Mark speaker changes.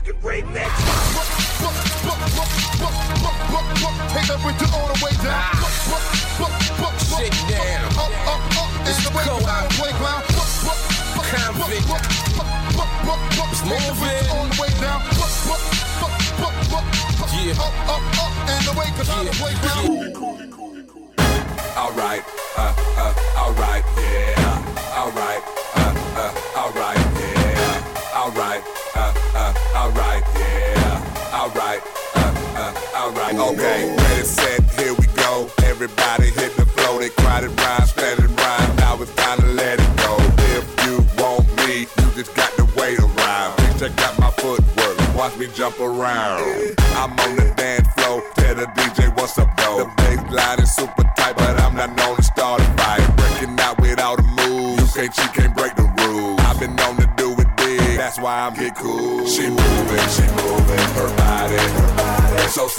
Speaker 1: motherfucking remix.
Speaker 2: Take everything all the way down.
Speaker 1: Shit down.
Speaker 2: It's the way to the playground.
Speaker 1: Convict. It's moving.
Speaker 2: On the way down.
Speaker 1: Yeah.
Speaker 2: And the way to the playground.
Speaker 1: Alright, alright, yeah. Alright, alright, yeah. Alright, alright, yeah. Alright, alright. Okay, ready, set, here we go. Everybody hit the flow. They cried and rhyme, spent and rhyme. Now it's time to let it go. If you want me, you just got to wait around. Check out my footwork, watch me jump around. I'm on the dance floor, tell the DJ what's up, though. The bass line is super tight, but I'm not known to start a fight. Breaking out without a move, you can't break the rules. I've been known to do it big, that's why I'm get cool. She moving, her body, so